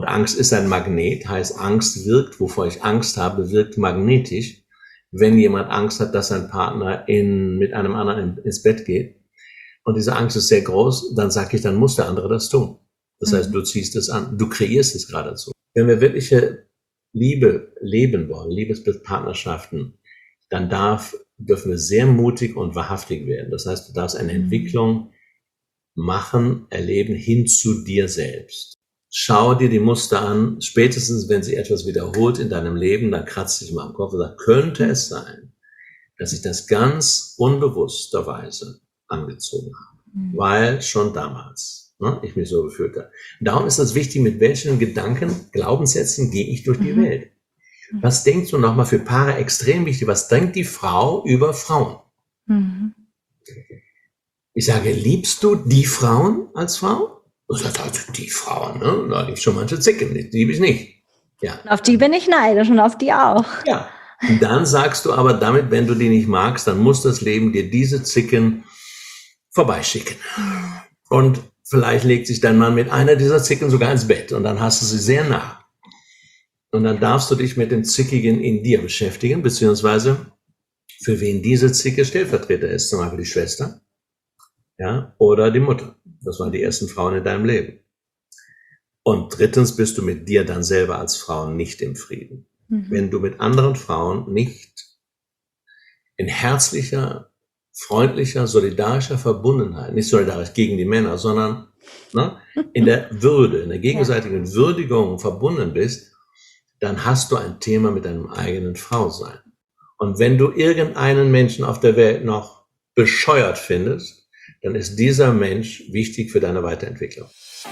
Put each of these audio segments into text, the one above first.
Und Angst ist ein Magnet, heißt Angst wirkt, wovor ich Angst habe, wirkt magnetisch. Wenn jemand Angst hat, dass sein Partner mit einem anderen ins Bett geht und diese Angst ist sehr groß, dann sage ich, dann muss der andere das tun. Das heißt, du ziehst es an, du kreierst es geradezu. Wenn wir wirkliche Liebe leben wollen, Liebespartnerschaften, dann dürfen wir sehr mutig und wahrhaftig werden. Das heißt, du darfst eine Entwicklung machen, erleben hin zu dir selbst. Schau dir die Muster an, spätestens wenn sich etwas wiederholt in deinem Leben, dann kratzt dich mal am Kopf und sagt, könnte es sein, dass ich das ganz unbewussterweise angezogen habe, weil schon damals ich mich so gefühlt habe. Darum ist es wichtig, mit welchen Gedanken, Glaubenssätzen gehe ich durch die Welt. Was denkst du nochmal für Paare extrem wichtig, was denkt die Frau über Frauen? Ich sage, liebst du die Frauen als Frau? Du sagst, also die Frauen, ne? Da liebe ich schon manche Zicken, die liebe ich nicht. Ja. Auf die bin ich neidisch und auf die auch. Ja. Und dann sagst du aber damit, wenn du die nicht magst, dann muss das Leben dir diese Zicken vorbeischicken. Und vielleicht legt sich dein Mann mit einer dieser Zicken sogar ins Bett und dann hast du sie sehr nah. Und dann darfst du dich mit dem Zickigen in dir beschäftigen, beziehungsweise für wen diese Zicke Stellvertreter ist, zum Beispiel die Schwester, ja, oder die Mutter. Das waren die ersten Frauen in deinem Leben. Und drittens bist du mit dir dann selber als Frau nicht im Frieden. Wenn du mit anderen Frauen nicht in herzlicher, freundlicher, solidarischer Verbundenheit, nicht solidarisch gegen die Männer, sondern in der Würde, in der gegenseitigen Würdigung verbunden bist, dann hast du ein Thema mit deinem eigenen Frausein. Und wenn du irgendeinen Menschen auf der Welt noch bescheuert findest, dann ist dieser Mensch wichtig für deine Weiterentwicklung.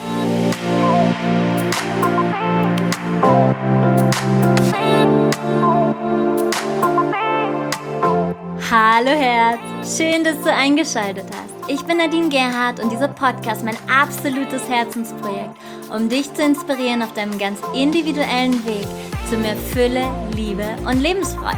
Hallo Herz, schön, dass du eingeschaltet hast. Ich bin Nadine Gerhardt und dieser Podcast ist mein absolutes Herzensprojekt, um dich zu inspirieren auf deinem ganz individuellen Weg zu mehr Fülle, Liebe und Lebensfreude.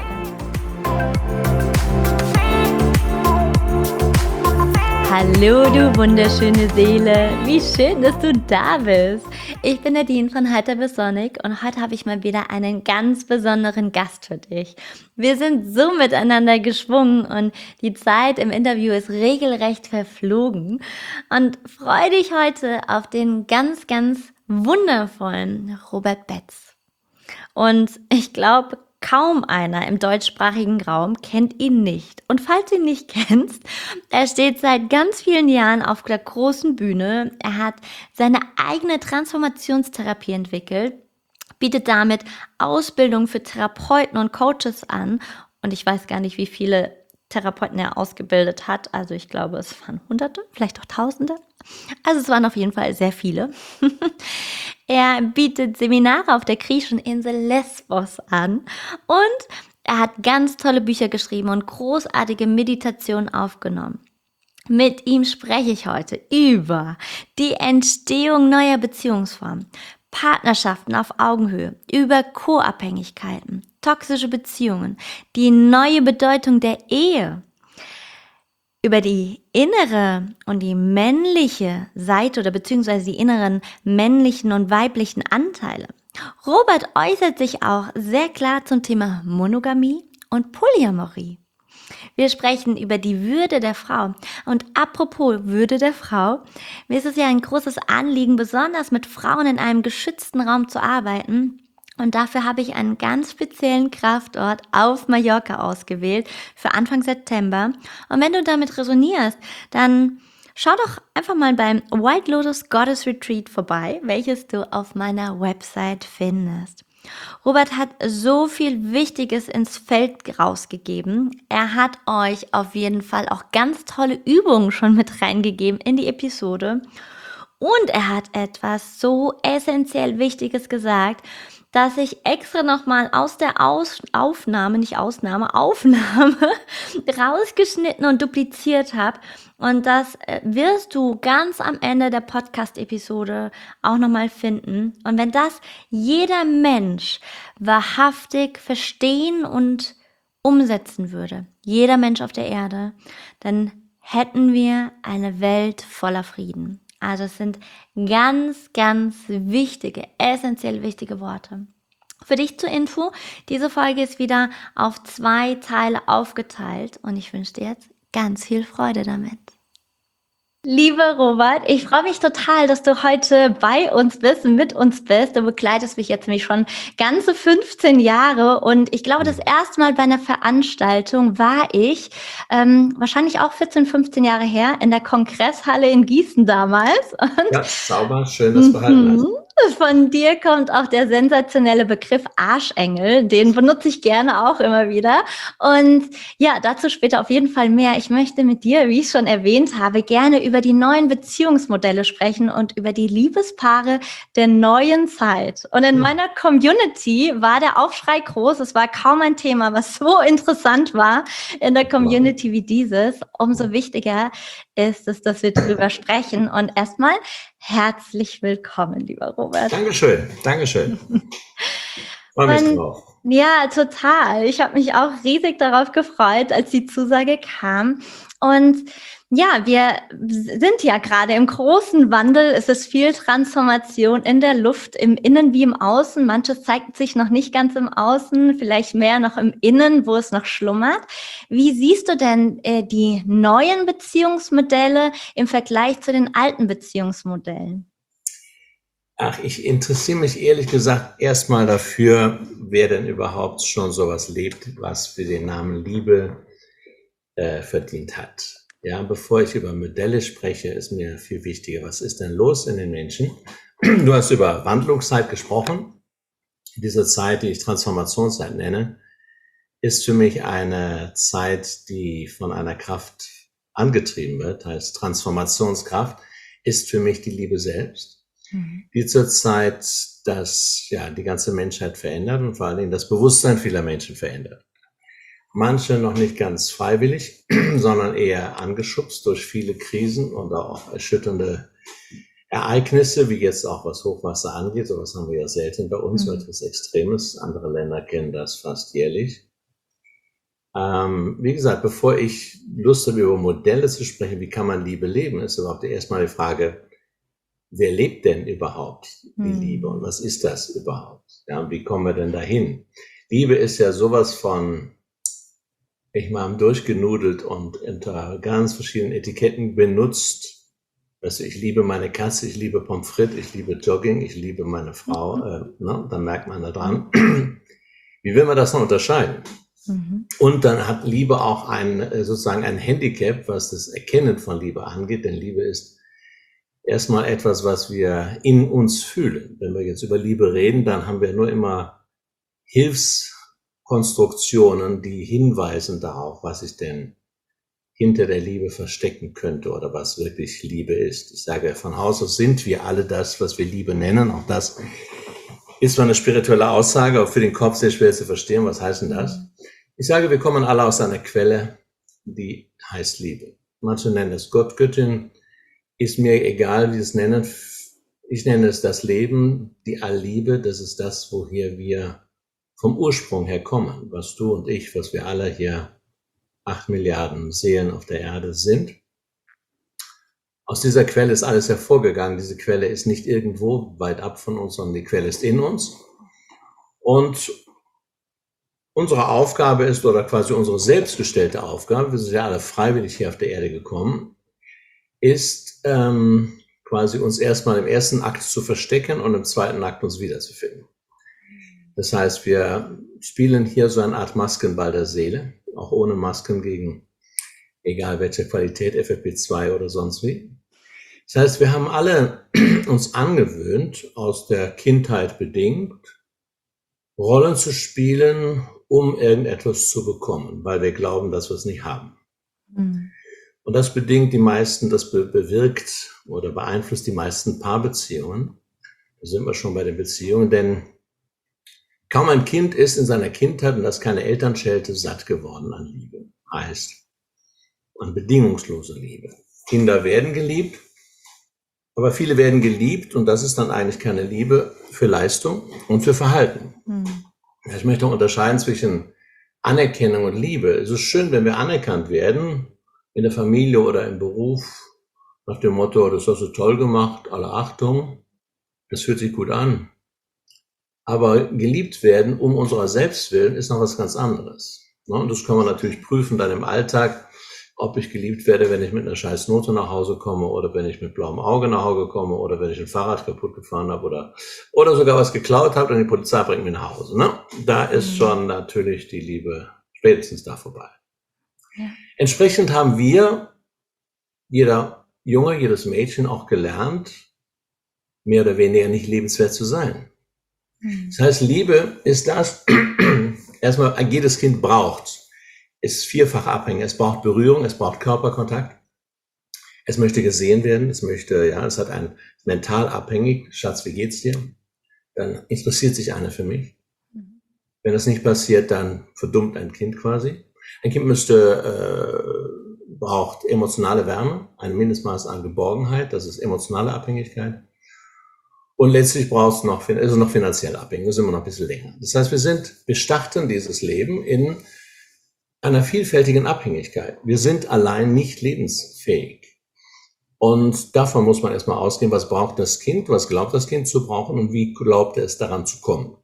Hallo du wunderschöne Seele, wie schön, dass du da bist. Ich bin Nadine von Heiter bis Sonnig und heute habe ich mal wieder einen ganz besonderen Gast für dich. Wir sind so miteinander geschwungen und die Zeit im Interview ist regelrecht verflogen und freue dich heute auf den ganz, ganz wundervollen Robert Betz. Und ich glaube, kaum einer im deutschsprachigen Raum kennt ihn nicht. Und falls du ihn nicht kennst, er steht seit ganz vielen Jahren auf der großen Bühne. Er hat seine eigene Transformationstherapie entwickelt, bietet damit Ausbildung für Therapeuten und Coaches an. Und ich weiß gar nicht, wie viele Therapeuten er ausgebildet hat. Also ich glaube, es waren Hunderte, vielleicht auch Tausende. Also es waren auf jeden Fall sehr viele. Er bietet Seminare auf der griechischen Insel Lesbos an und er hat ganz tolle Bücher geschrieben und großartige Meditationen aufgenommen. Mit ihm spreche ich heute über die Entstehung neuer Beziehungsformen, Partnerschaften auf Augenhöhe, über Co-Abhängigkeiten, toxische Beziehungen, die neue Bedeutung der Ehe, über die innere und die männliche Seite oder beziehungsweise die inneren männlichen und weiblichen Anteile. Robert äußert sich auch sehr klar zum Thema Monogamie und Polyamorie. Wir sprechen über die Würde der Frau. Und apropos Würde der Frau, mir ist es ja ein großes Anliegen, besonders mit Frauen in einem geschützten Raum zu arbeiten. Und dafür habe ich einen ganz speziellen Kraftort auf Mallorca ausgewählt für Anfang September. Und wenn du damit resonierst, dann schau doch einfach mal beim White Lotus Goddess Retreat vorbei, welches du auf meiner Website findest. Robert hat so viel Wichtiges ins Feld rausgegeben. Er hat euch auf jeden Fall auch ganz tolle Übungen schon mit reingegeben in die Episode. Und er hat etwas so essentiell Wichtiges gesagt, dass ich extra nochmal aus der Aufnahme rausgeschnitten und dupliziert habe. Und das wirst du ganz am Ende der Podcast-Episode auch nochmal finden. Und wenn das jeder Mensch wahrhaftig verstehen und umsetzen würde, jeder Mensch auf der Erde, dann hätten wir eine Welt voller Frieden. Also es sind ganz, ganz wichtige, essentiell wichtige Worte. Für dich zur Info, diese Folge ist wieder auf 2 Teile aufgeteilt und ich wünsche dir jetzt ganz viel Freude damit. Lieber Robert, ich freue mich total, dass du heute bei uns bist, mit uns bist. Du begleitest mich jetzt nämlich schon ganze 15 Jahre und ich glaube, das erste Mal bei einer Veranstaltung war ich, wahrscheinlich auch 14, 15 Jahre her, in der Kongresshalle in Gießen damals. Und Ja, sauber, schön, dass du behalten hast. von dir kommt auch der sensationelle Begriff Arschengel. Den benutze ich gerne auch immer wieder. Und ja, dazu später auf jeden Fall mehr. Ich möchte mit dir, wie ich schon erwähnt habe, gerne über die neuen Beziehungsmodelle sprechen und über die Liebespaare der neuen Zeit. Und in meiner Community war der Aufschrei groß. Es war kaum ein Thema, was so interessant war in der Community wie dieses. Umso wichtiger ist es, dass wir darüber sprechen. Und erstmal herzlich willkommen, lieber Robert. Dankeschön, Dankeschön. Freue mich drauf. Ja, total. Ich habe mich auch riesig darauf gefreut, als die Zusage kam. Und ja, wir sind ja gerade im großen Wandel. Es ist viel Transformation in der Luft, im Innen wie im Außen. Manches zeigt sich noch nicht ganz im Außen, vielleicht mehr noch im Innen, wo es noch schlummert. Wie siehst du denn die neuen Beziehungsmodelle im Vergleich zu den alten Beziehungsmodellen? Ach, ich interessiere mich ehrlich gesagt erstmal dafür, wer denn überhaupt schon sowas lebt, was für den Namen Liebe verdient hat. Ja, bevor ich über Modelle spreche, ist mir viel wichtiger, was ist denn los in den Menschen? Du hast über Wandlungszeit gesprochen. Diese Zeit, die ich Transformationszeit nenne, ist für mich eine Zeit, die von einer Kraft angetrieben wird, heißt Transformationskraft, ist für mich die Liebe selbst, die zurzeit die ganze Menschheit verändert und vor allen Dingen das Bewusstsein vieler Menschen verändert. Manche noch nicht ganz freiwillig, sondern eher angeschubst durch viele Krisen und auch erschütternde Ereignisse, wie jetzt auch was Hochwasser angeht. Sowas haben wir ja selten bei uns, etwas Extremes. Andere Länder kennen das fast jährlich. Wie gesagt, bevor ich Lust habe, über Modelle zu sprechen, wie kann man Liebe leben, ist überhaupt erstmal die Frage, wer lebt denn überhaupt die Liebe und was ist das überhaupt? Ja, und wie kommen wir denn dahin? Liebe ist ja sowas von, ich mal durchgenudelt und unter ganz verschiedenen Etiketten benutzt. Also ich liebe meine Katze, ich liebe Pommes frites, ich liebe Jogging, ich liebe meine Frau. Dann merkt man da dran. Wie will man das noch unterscheiden? Und dann hat Liebe auch sozusagen ein Handicap, was das Erkennen von Liebe angeht. Denn Liebe ist erstmal etwas, was wir in uns fühlen. Wenn wir jetzt über Liebe reden, dann haben wir nur immer Hilfskonstruktionen, die hinweisen darauf, was sich denn hinter der Liebe verstecken könnte oder was wirklich Liebe ist. Ich sage, von Haus aus sind wir alle das, was wir Liebe nennen. Auch das ist zwar eine spirituelle Aussage, aber für den Kopf sehr schwer zu verstehen. Was heißt denn das? Ich sage, wir kommen alle aus einer Quelle, die heißt Liebe. Manche nennen es Gott, Göttin. Ist mir egal, wie sie es nennen. Ich nenne es das Leben, die Allliebe. Das ist das, woher wir vom Ursprung her kommen. Was du und ich, was wir alle hier 8 Milliarden Seelen auf der Erde sind. Aus dieser Quelle ist alles hervorgegangen. Diese Quelle ist nicht irgendwo weit ab von uns, sondern die Quelle ist in uns. Und unsere Aufgabe ist, oder quasi unsere selbstgestellte Aufgabe, wir sind ja alle freiwillig hier auf der Erde gekommen, ist quasi uns erstmal im ersten Akt zu verstecken und im zweiten Akt uns wiederzufinden. Das heißt, wir spielen hier so eine Art Maskenball der Seele, auch ohne Masken gegen egal welche Qualität, FFP2 oder sonst wie. Das heißt, wir haben alle uns angewöhnt, aus der Kindheit bedingt, Rollen zu spielen, um irgendetwas zu bekommen, weil wir glauben, dass wir es nicht haben. Und das bedingt die meisten, das bewirkt oder beeinflusst die meisten Paarbeziehungen. Da sind wir schon bei den Beziehungen, denn kaum ein Kind ist in seiner Kindheit, und das keine Elternschelte, satt geworden an Liebe. Heißt, an bedingungslose Liebe. Kinder werden geliebt, aber viele werden geliebt und das ist dann eigentlich keine Liebe für Leistung und für Verhalten. Ich möchte unterscheiden zwischen Anerkennung und Liebe. Es ist schön, wenn wir anerkannt werden, in der Familie oder im Beruf nach dem Motto, das hast du toll gemacht, alle Achtung, das fühlt sich gut an. Aber geliebt werden um unserer selbst willen ist noch was ganz anderes. Und das kann man natürlich prüfen dann im Alltag, ob ich geliebt werde, wenn ich mit einer scheiß Note nach Hause komme oder wenn ich mit blauem Auge nach Hause komme oder wenn ich ein Fahrrad kaputt gefahren habe oder sogar was geklaut habe und die Polizei bringt mich nach Hause. Ne? Da ist schon natürlich die Liebe spätestens da vorbei. Ja. Entsprechend haben wir, jeder Junge, jedes Mädchen auch gelernt, mehr oder weniger nicht lebenswert zu sein. Das heißt, Liebe ist das, erstmal jedes Kind braucht, ist vierfach abhängig. Es braucht Berührung, es braucht Körperkontakt, es möchte gesehen werden, es hat ein mental abhängig, Schatz, wie geht's dir? Dann interessiert sich einer für mich. Wenn das nicht passiert, dann verdummt ein Kind quasi. Ein Kind braucht emotionale Wärme, ein Mindestmaß an Geborgenheit, das ist emotionale Abhängigkeit. Und letztlich braucht es noch finanziell abhängig, das ist immer noch ein bisschen länger. Das heißt, wir starten dieses Leben in einer vielfältigen Abhängigkeit. Wir sind allein nicht lebensfähig. Und davon muss man erstmal ausgehen, was braucht das Kind, was glaubt das Kind zu brauchen und wie glaubt es daran zu kommen.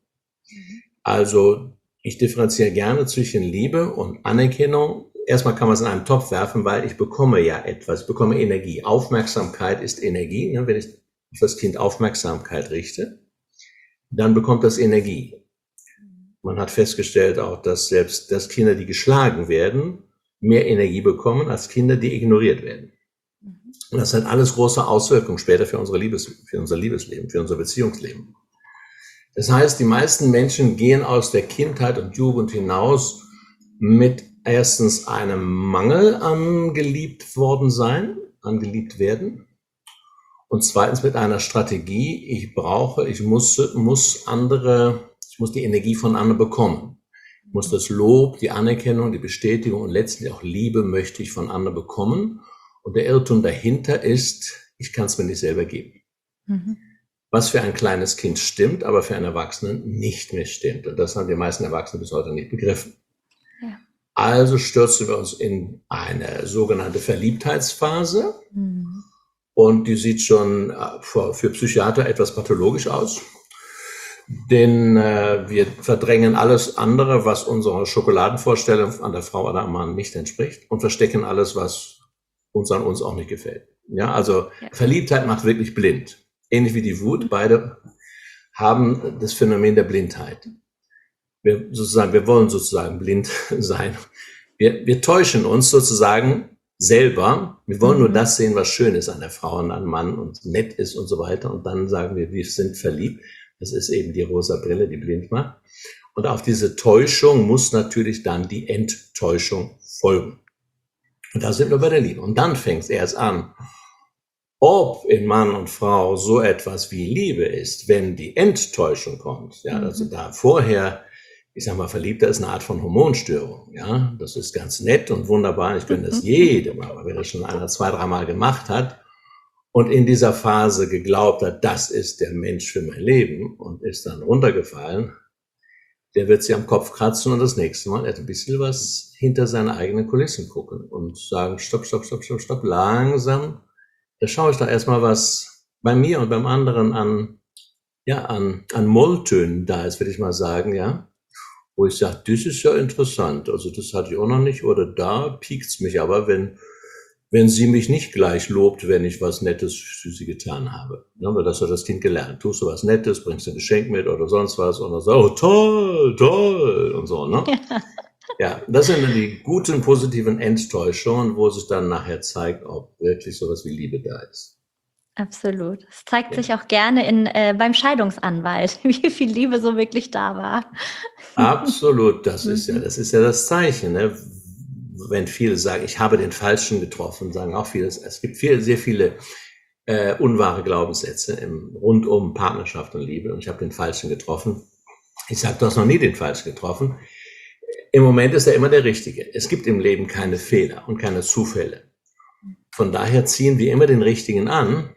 Also ich differenziere gerne zwischen Liebe und Anerkennung. Erstmal kann man es in einen Topf werfen, weil ich bekomme ja etwas, ich bekomme Energie. Aufmerksamkeit ist Energie. Wenn ich auf das Kind Aufmerksamkeit richte, dann bekommt das Energie. Man hat festgestellt auch, dass selbst Kinder, die geschlagen werden, mehr Energie bekommen als Kinder, die ignoriert werden. Und das hat alles große Auswirkungen später für unser Liebesleben, für unser Beziehungsleben. Das heißt, die meisten Menschen gehen aus der Kindheit und Jugend hinaus mit erstens einem Mangel an geliebt werden. Und zweitens mit einer Strategie, ich muss die Energie von anderen bekommen. Ich muss das Lob, die Anerkennung, die Bestätigung und letztlich auch Liebe möchte ich von anderen bekommen. Und der Irrtum dahinter ist, ich kann es mir nicht selber geben. Was für ein kleines Kind stimmt, aber für einen Erwachsenen nicht mehr stimmt. Und das haben die meisten Erwachsenen bis heute nicht begriffen. Ja. Also stürzen wir uns in eine sogenannte Verliebtheitsphase. Und die sieht schon für Psychiater etwas pathologisch aus. Denn wir verdrängen alles andere, was unserer Schokoladenvorstellung an der Frau oder am Mann nicht entspricht und verstecken alles, was uns an uns auch nicht gefällt. Ja, also Verliebtheit macht wirklich blind. Ähnlich wie die Wut. Beide haben das Phänomen der Blindheit. Wir wollen sozusagen blind sein. Wir täuschen uns sozusagen selber. Wir wollen nur das sehen, was schön ist an der Frau und an dem Mann und nett ist und so weiter. Und dann sagen wir sind verliebt. Das ist eben die rosa Brille, die blind macht. Und auf diese Täuschung muss natürlich dann die Enttäuschung folgen. Und da sind wir bei der Liebe. Und dann fängt es erst an, ob in Mann und Frau so etwas wie Liebe ist, wenn die Enttäuschung kommt. Ja, also da vorher, ich sag mal, Verliebter ist eine Art von Hormonstörung. Ja, das ist ganz nett und wunderbar. Ich gönne das jedem, aber wer das schon 2-3 Mal gemacht hat und in dieser Phase geglaubt hat, das ist der Mensch für mein Leben und ist dann runtergefallen, der wird sich am Kopf kratzen und das nächste Mal ein bisschen was hinter seine eigenen Kulissen gucken und sagen, stopp, langsam. Da schaue ich doch erstmal, was bei mir und beim anderen an Molltönen da ist, würde ich mal sagen, ja. Wo ich sage, das ist ja interessant, also das hatte ich auch noch nicht, oder da piekst's mich aber, wenn sie mich nicht gleich lobt, wenn ich was Nettes für sie getan habe. Ja, aber das hat das Kind gelernt. Tust du was Nettes, bringst du ein Geschenk mit oder sonst was und dann so, oh, toll und so, ne? Ja, das sind dann die guten, positiven Enttäuschungen, wo sich dann nachher zeigt, ob wirklich sowas wie Liebe da ist. Absolut. Es zeigt sich auch gerne beim Scheidungsanwalt, wie viel Liebe so wirklich da war. Absolut, das ist ja das Zeichen, ne? Wenn viele sagen, ich habe den Falschen getroffen, sagen auch viele, es gibt sehr viele unwahre Glaubenssätze rund um Partnerschaft und Liebe und ich habe den Falschen getroffen. Ich sage, du hast noch nie den Falschen getroffen. Im Moment ist er immer der Richtige. Es gibt im Leben keine Fehler und keine Zufälle. Von daher ziehen wir immer den Richtigen an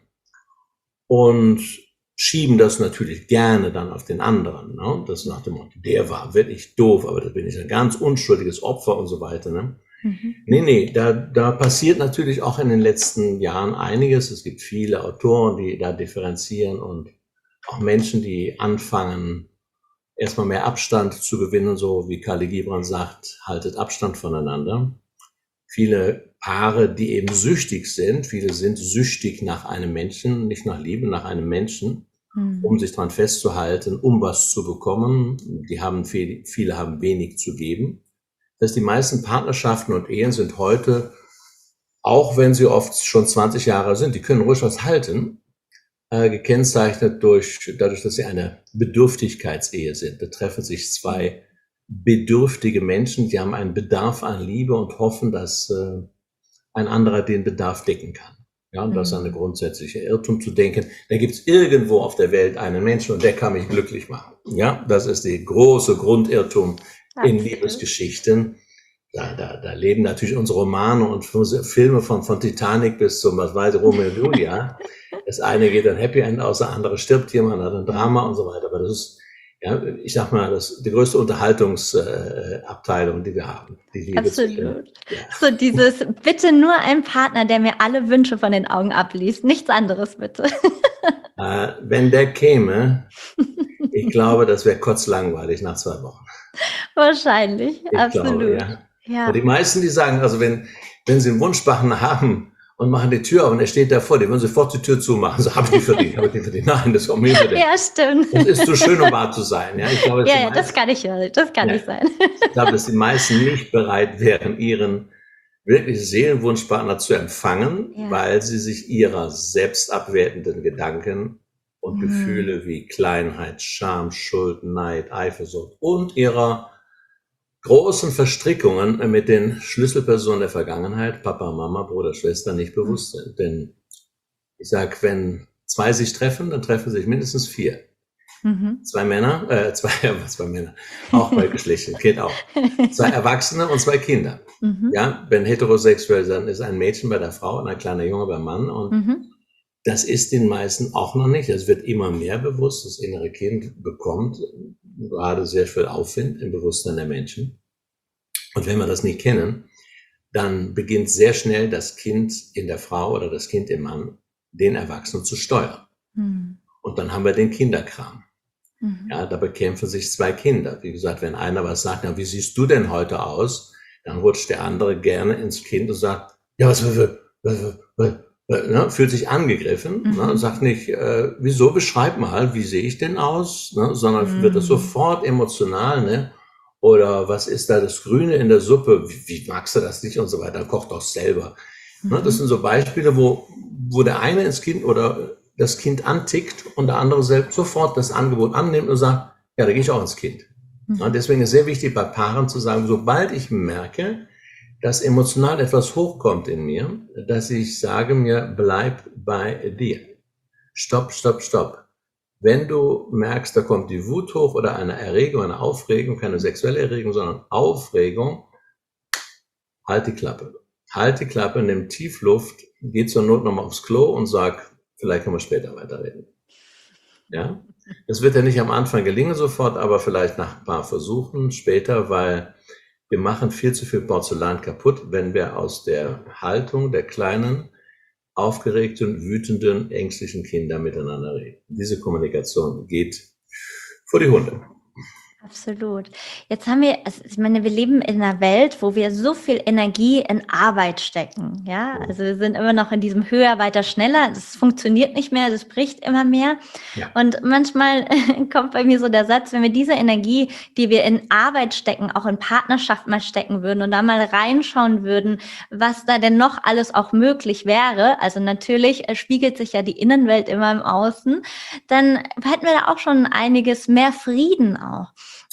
und schieben das natürlich gerne dann auf den anderen. Ne? Das nach dem Motto, der war wirklich doof, aber da bin ich ein ganz unschuldiges Opfer und so weiter. Ne? Mhm. Nee, da passiert natürlich auch in den letzten Jahren einiges. Es gibt viele Autoren, die da differenzieren und auch Menschen, die anfangen, erstmal mehr Abstand zu gewinnen, so wie Khalil Gibran sagt, haltet Abstand voneinander. Viele Paare, die eben süchtig sind, viele sind süchtig nach einem Menschen, nicht nach Liebe, nach einem Menschen, um sich dran festzuhalten, um was zu bekommen. Viele haben wenig zu geben. Das heißt, die meisten Partnerschaften und Ehen sind heute, auch wenn sie oft schon 20 Jahre sind, die können ruhig was halten, gekennzeichnet dadurch, dass sie eine Bedürftigkeitsehe sind. Betreffen sich zwei bedürftige Menschen, die haben einen Bedarf an Liebe und hoffen, dass ein anderer den Bedarf decken kann. Ja, und das ist eine grundsätzliche Irrtum zu denken, da gibt es irgendwo auf der Welt einen Menschen und der kann mich glücklich machen. Ja, das ist die große Grundirrtum in Liebesgeschichten. Da leben natürlich unsere Romane und Filme von Titanic bis zum, was weiß ich, Romeo und Julia. Das eine geht ein Happy End aus, der andere stirbt jemand, hat ein Drama und so weiter. Aber das ist, ja, ich sag mal, das ist die größte Unterhaltungsabteilung, die wir haben. Die Liebe. Absolut. Ja. So dieses, bitte nur ein Partner, der mir alle Wünsche von den Augen abliest. Nichts anderes, bitte. Wenn der käme, ich glaube, das wäre kotzlangweilig nach 2 Wochen. Wahrscheinlich, ich absolut. Glaube, ja. Und die meisten, die sagen, also wenn sie einen Wunschpartner haben und machen die Tür auf und er steht davor, die würden sofort die Tür zumachen. So, habe ich nicht verdient. Nein, das kommt mir nicht. Ja, stimmt. Das ist zu schön, um wahr zu sein. Ja, ich glaube, das kann nicht sein. Ich glaube, dass die meisten nicht bereit wären, ihren wirklich Seelenwunschpartner zu empfangen, weil sie sich ihrer selbstabwertenden Gedanken und Gefühle wie Kleinheit, Scham, Schuld, Neid, Eifersucht und ihrer großen Verstrickungen mit den Schlüsselpersonen der Vergangenheit, Papa, Mama, Bruder, Schwester, nicht bewusst sind. Denn ich sage, wenn 2 sich treffen, dann treffen sich mindestens 4. 2 Männer, zwei Männer, auch bei Geschlechtern, Kind auch. 2 Erwachsene und 2 Kinder. Ja, wenn heterosexuell, dann ist ein Mädchen bei der Frau und ein kleiner Junge beim Mann. Und das ist den meisten auch noch nicht. Es wird immer mehr bewusst. Das innere Kind bekommt gerade sehr viel Aufwind im Bewusstsein der Menschen. Und wenn wir das nicht kennen, dann beginnt sehr schnell das Kind in der Frau oder das Kind im Mann, den Erwachsenen zu steuern. Und dann haben wir den Kinderkram. Ja, da bekämpfen sich 2 Kinder. Wie gesagt, wenn einer was sagt, na, wie siehst du denn heute aus? Dann rutscht der andere gerne ins Kind und sagt, ja, fühlt sich angegriffen, und sagt nicht, wieso, beschreib mal, wie sehe ich denn aus, sondern wird das sofort emotional, ne? Oder was ist da das Grüne in der Suppe, wie magst du das nicht und so weiter, koch doch selber. Das sind so Beispiele, wo der eine ins Kind oder das Kind antickt und der andere selbst sofort das Angebot annimmt und sagt, ja, da gehe ich auch ins Kind. Deswegen ist sehr wichtig bei Paaren zu sagen, sobald ich merke, dass emotional etwas hochkommt in mir, dass ich sage mir, bleib bei dir. Stopp. Wenn du merkst, da kommt die Wut hoch oder eine Erregung, eine Aufregung, keine sexuelle Erregung, sondern Aufregung, halt die Klappe. Nimm tief Luft, geh zur Not nochmal aufs Klo und sag, vielleicht können wir später weiterreden. Ja? Das wird ja nicht am Anfang gelingen sofort, aber vielleicht nach ein paar Versuchen später, weil wir machen viel zu viel Porzellan kaputt, wenn wir aus der Haltung der kleinen, aufgeregten, wütenden, ängstlichen Kinder miteinander reden. Diese Kommunikation geht vor die Hunde. Absolut. Jetzt haben wir, also ich meine, wir leben in einer Welt, wo wir so viel Energie in Arbeit stecken. Ja, also wir sind immer noch in diesem höher, weiter, schneller. Das funktioniert nicht mehr, das bricht immer mehr. Ja. Und manchmal kommt bei mir so der Satz, wenn wir diese Energie, die wir in Arbeit stecken, auch in Partnerschaft mal stecken würden und da mal reinschauen würden, was da denn noch alles auch möglich wäre. Also natürlich spiegelt sich ja die Innenwelt immer im Außen. Dann hätten wir da auch schon einiges mehr Frieden auch.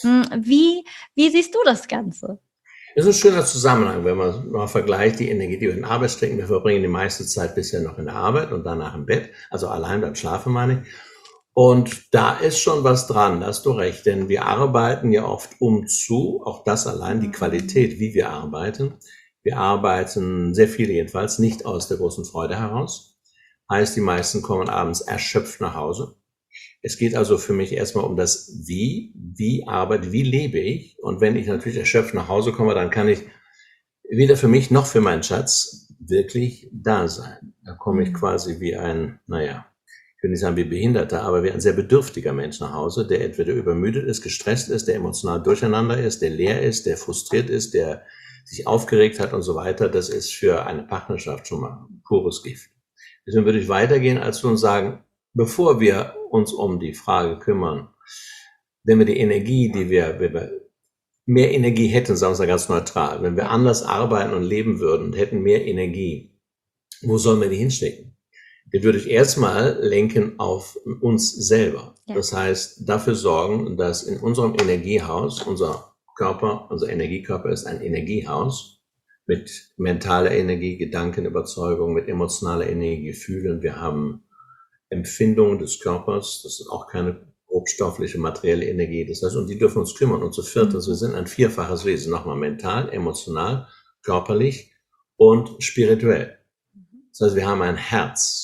Wie siehst du das Ganze? Das ist ein schöner Zusammenhang, wenn man mal vergleicht, die Energie, die wir in Arbeit stecken. Wir verbringen die meiste Zeit bisher noch in der Arbeit und danach im Bett, also allein beim Schlafen meine ich. Und da ist schon was dran, da hast du recht, denn wir arbeiten ja oft auch das allein, die Qualität, wie wir arbeiten. Wir arbeiten, sehr viele jedenfalls, nicht aus der großen Freude heraus. Heißt, die meisten kommen abends erschöpft nach Hause. Es geht also für mich erstmal um das wie arbeite, wie lebe ich. Und wenn ich natürlich erschöpft nach Hause komme, dann kann ich weder für mich noch für meinen Schatz wirklich da sein. Da komme ich quasi wie ein, ich will nicht sagen wie Behinderter, aber wie ein sehr bedürftiger Mensch nach Hause, der entweder übermüdet ist, gestresst ist, der emotional durcheinander ist, der leer ist, der frustriert ist, der sich aufgeregt hat und so weiter. Das ist für eine Partnerschaft schon mal pures Gift. Deswegen würde ich weitergehen, als zu uns sagen, bevor wir uns um die Frage kümmern, wenn wir die Energie, wenn wir mehr Energie hätten, sagen wir es mal ganz neutral, wenn wir anders arbeiten und leben würden und hätten mehr Energie, wo sollen wir die hinstecken? Den würde ich erstmal lenken auf uns selber. Ja. Das heißt, dafür sorgen, dass in unserem Energiehaus, unser Energiekörper ist ein Energiehaus mit mentaler Energie, Gedanken, Überzeugung, mit emotionaler Energie, Gefühlen. Wir haben Empfindungen des Körpers, das ist auch keine grobstoffliche, materielle Energie. Das heißt, um die dürfen wir uns kümmern. Und zu viert, wir sind ein vierfaches Wesen, nochmal mental, emotional, körperlich und spirituell. Das heißt, wir haben ein Herz.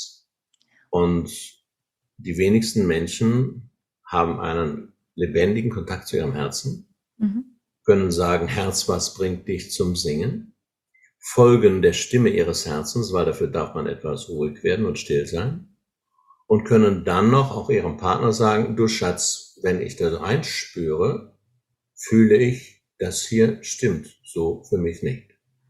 Und die wenigsten Menschen haben einen lebendigen Kontakt zu ihrem Herzen, können sagen, Herz, was bringt dich zum Singen? Folgen der Stimme ihres Herzens, weil dafür darf man etwas ruhig werden und still sein. Und können dann noch auch ihrem Partner sagen, du Schatz, wenn ich da reinspüre, fühle ich, das hier stimmt so für mich nicht.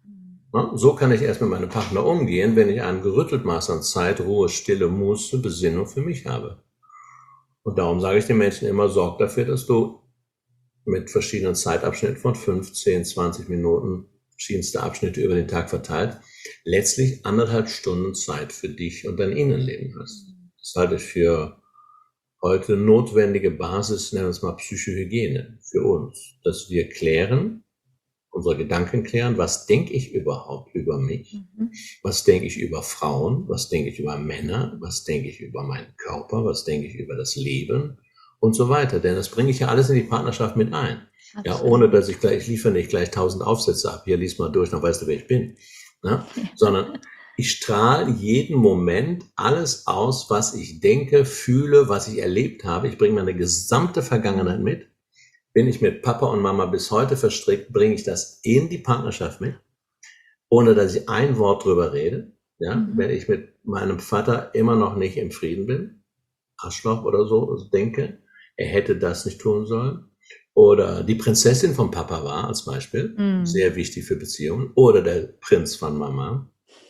So kann ich erst mit meinem Partner umgehen, wenn ich ein gerüttelt Maß an Zeit, Ruhe, Stille, Muße, Besinnung für mich habe. Und darum sage ich den Menschen immer, sorg dafür, dass du mit verschiedenen Zeitabschnitten von 15, 20 Minuten, verschiedenste Abschnitte über den Tag verteilt, letztlich 1,5 Stunden Zeit für dich und dein Innenleben hast. Das halte ich für heute notwendige Basis, nennen wir es mal Psychohygiene für uns, dass wir klären, unsere Gedanken klären, was denke ich überhaupt über mich, was denke ich über Frauen, was denke ich über Männer, was denke ich über meinen Körper, was denke ich über das Leben und so weiter. Denn das bringe ich ja alles in die Partnerschaft mit ein. Ja, ohne dass ich liefere nicht gleich 1000 Aufsätze ab, hier lies mal durch, dann weißt du, wer ich bin. Ja? Sondern ich strahle jeden Moment alles aus, was ich denke, fühle, was ich erlebt habe. Ich bringe meine gesamte Vergangenheit mit. Bin ich mit Papa und Mama bis heute verstrickt, bringe ich das in die Partnerschaft mit, ohne dass ich ein Wort drüber rede. Ja? Wenn ich mit meinem Vater immer noch nicht im Frieden bin, Arschloch oder so denke, er hätte das nicht tun sollen. Oder die Prinzessin von Papa war als Beispiel, sehr wichtig für Beziehungen, oder der Prinz von Mama,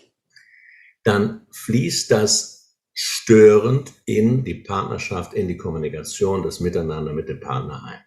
dann fließt das störend in die Partnerschaft, in die Kommunikation, das Miteinander mit dem Partner ein.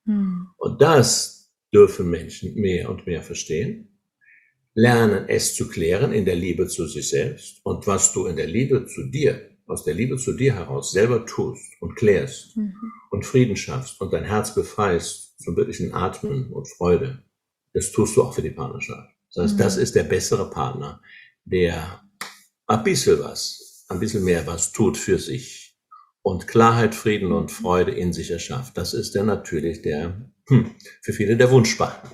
Und das dürfen Menschen mehr und mehr verstehen, lernen es zu klären in der Liebe zu sich selbst. Und was du in der Liebe zu dir, aus der Liebe zu dir heraus selber tust und klärst und Frieden schaffst und dein Herz befreist zum wirklichen Atmen und Freude, das tust du auch für die Partnerschaft. Das heißt, das ist der bessere Partner, der ein bisschen mehr was tut für sich. Und Klarheit, Frieden und Freude in sich erschafft. Das ist dann natürlich für viele der Wunschpartner.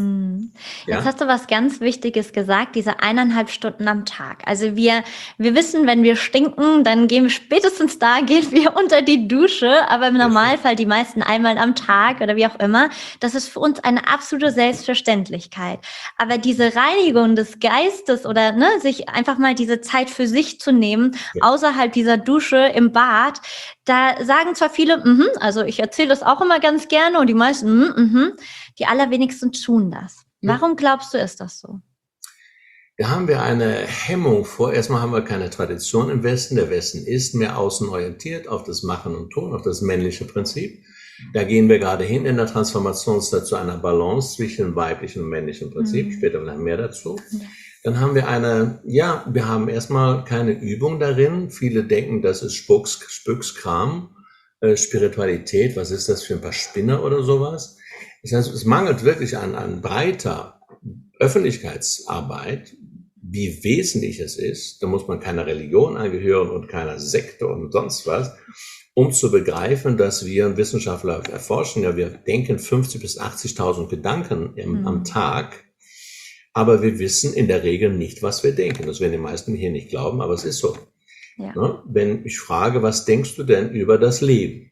Jetzt hast du was ganz Wichtiges gesagt, diese 1,5 Stunden am Tag. Also wir wissen, wenn wir stinken, dann gehen wir unter die Dusche, aber im Normalfall die meisten einmal am Tag oder wie auch immer. Das ist für uns eine absolute Selbstverständlichkeit. Aber diese Reinigung des Geistes oder sich einfach mal diese Zeit für sich zu nehmen, außerhalb dieser Dusche im Bad, da sagen zwar viele, also ich erzähle das auch immer ganz gerne und die meisten, die allerwenigsten tun das. Warum glaubst du, ist das so? Da haben wir eine Hemmung vor. Erstmal haben wir keine Tradition im Westen. Der Westen ist mehr außenorientiert auf das Machen und Tun, auf das männliche Prinzip. Da gehen wir gerade hin in der Transformationszeit zu einer Balance zwischen weiblichem und männlichem Prinzip. Später vielleicht mehr dazu. Dann haben wir wir haben erstmal keine Übung darin. Viele denken, das ist Spückskram, Spiritualität. Was ist das für ein paar Spinner oder sowas? Das heißt, es mangelt wirklich an breiter Öffentlichkeitsarbeit, wie wesentlich es ist. Da muss man keiner Religion angehören und keiner Sekte und sonst was, um zu begreifen, dass wir, Wissenschaftler erforschen, wir denken 50.000 bis 80.000 Gedanken am Tag, aber wir wissen in der Regel nicht, was wir denken. Das werden die meisten hier nicht glauben, aber es ist so. Ja. Wenn ich frage, was denkst du denn über das Leben?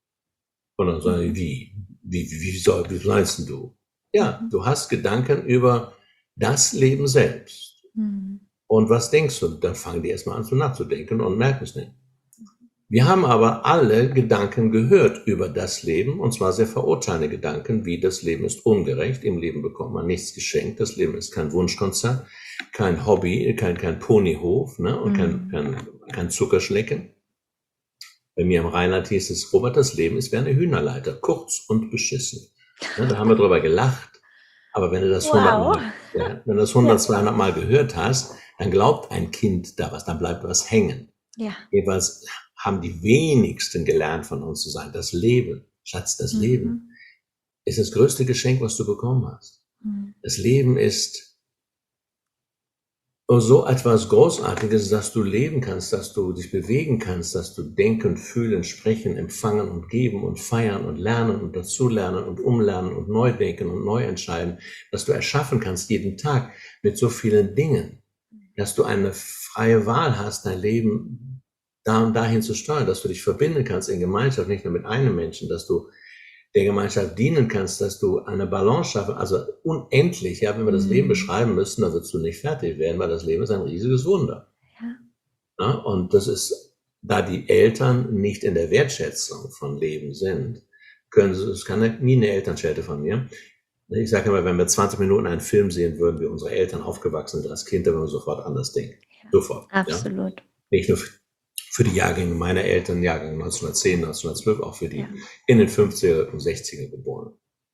Und dann sagen die, wie meinst du? Ja, du hast Gedanken über das Leben selbst. Mhm. Und was denkst du? Dann fangen die erstmal an zu nachzudenken und merken es nicht. Wir haben aber alle Gedanken gehört über das Leben, und zwar sehr verurteilende Gedanken, wie das Leben ist ungerecht, im Leben bekommt man nichts geschenkt, das Leben ist kein Wunschkonzert, kein Hobby, kein Ponyhof, ne, und kein Zuckerschlecken. Bei mir im Rheinland hieß es, Robert, das Leben ist wie eine Hühnerleiter, kurz und beschissen. Ne, da haben wir drüber gelacht. Aber wenn du das 100, 200 Mal gehört hast, dann glaubt ein Kind da was, dann bleibt was hängen. Ja. Jedenfalls haben die wenigsten gelernt von uns zu sagen, das Leben, Schatz, das Leben ist das größte Geschenk, was du bekommen hast. Das Leben ist so etwas Großartiges, dass du leben kannst, dass du dich bewegen kannst, dass du denken, fühlen, sprechen, empfangen und geben und feiern und lernen und dazulernen und umlernen und neu denken und neu entscheiden, dass du erschaffen kannst jeden Tag mit so vielen Dingen, dass du eine freie Wahl hast, dein Leben da und dahin zu steuern, dass du dich verbinden kannst in Gemeinschaft, nicht nur mit einem Menschen, dass du der Gemeinschaft dienen kannst, dass du eine Balance schaffen, also unendlich, ja, wenn wir das Leben beschreiben müssten, dann wirst du nicht fertig werden, weil das Leben ist ein riesiges Wunder. Ja, und das ist, da die Eltern nicht in der Wertschätzung von Leben sind, es kann nie eine Elternschelte von mir. Ich sage immer, wenn wir 20 Minuten einen Film sehen würden, wie unsere Eltern aufgewachsen sind als Kind, dann würden wir sofort anders denken. Sofort. Absolut. Ja? Nicht nur für die Jahrgänge meiner Eltern, Jahrgang 1910, 1912, auch für die in den 50er und 60er Geborenen.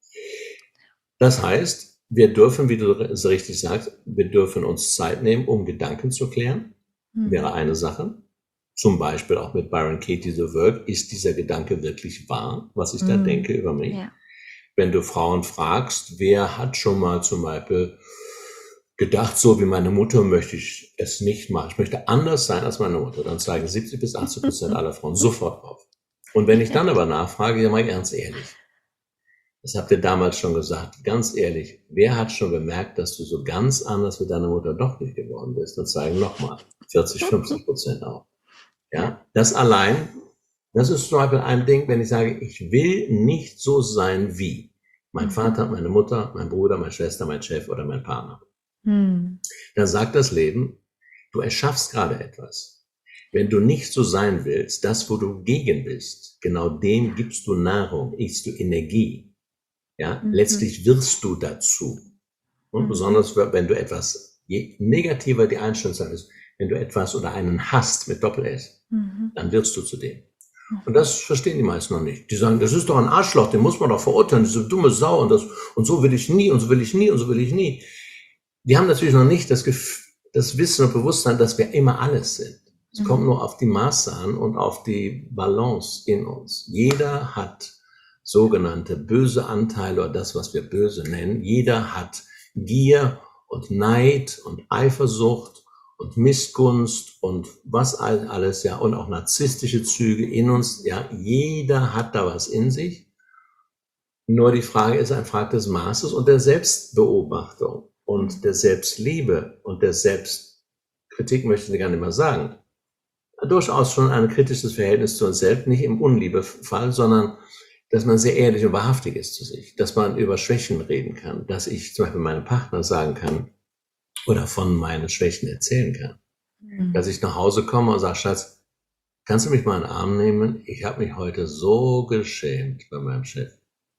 Das heißt, wir dürfen, wie du es richtig sagst, wir dürfen uns Zeit nehmen, um Gedanken zu klären. Wäre eine Sache. Zum Beispiel auch mit Byron Katie The Work. Ist dieser Gedanke wirklich wahr, was ich da denke über mich? Ja. Wenn du Frauen fragst, wer hat schon mal zum Beispiel gedacht, so wie meine Mutter möchte ich es nicht machen. Ich möchte anders sein als meine Mutter. Dann zeigen 70-80% aller Frauen sofort auf. Und wenn ich dann aber nachfrage, ja mal ganz ehrlich, das habt ihr damals schon gesagt, ganz ehrlich, wer hat schon gemerkt, dass du so ganz anders wie deine Mutter doch nicht geworden bist? Dann zeigen nochmal 40-50% auf. Ja, das allein, das ist zum Beispiel ein Ding, wenn ich sage, ich will nicht so sein wie mein Vater, meine Mutter, mein Bruder, meine Schwester, mein Chef oder mein Partner. Dann sagt das Leben, du erschaffst gerade etwas. Wenn du nicht so sein willst, das, wo du gegen bist, genau dem gibst du Nahrung, isst du Energie. Ja, letztlich wirst du dazu. Und besonders, wenn du etwas, je negativer die Einstellung ist, wenn du etwas oder einen hasst mit Doppel-S, dann wirst du zu dem. Und das verstehen die meisten noch nicht. Die sagen, das ist doch ein Arschloch, den muss man doch verurteilen, diese dumme Sau und so will ich nie und so will ich nie und so will ich nie. Die haben natürlich noch nicht das Wissen und Bewusstsein, dass wir immer alles sind. Es kommt nur auf die Maße an und auf die Balance in uns. Jeder hat sogenannte böse Anteile oder das, was wir böse nennen. Jeder hat Gier und Neid und Eifersucht und Missgunst und was alles, ja, und auch narzisstische Züge in uns. Ja, jeder hat da was in sich. Nur die Frage ist eine Frage des Maßes und der Selbstbeobachtung. Und der Selbstliebe und der Selbstkritik möchte ich gar nicht mehr sagen. Durchaus schon ein kritisches Verhältnis zu uns selbst, nicht im Unliebefall, sondern dass man sehr ehrlich und wahrhaftig ist zu sich, dass man über Schwächen reden kann, dass ich zum Beispiel meinem Partner sagen kann oder von meinen Schwächen erzählen kann. Dass ich nach Hause komme und sage, Schatz, kannst du mich mal in den Arm nehmen? Ich habe mich heute so geschämt bei meinem Chef.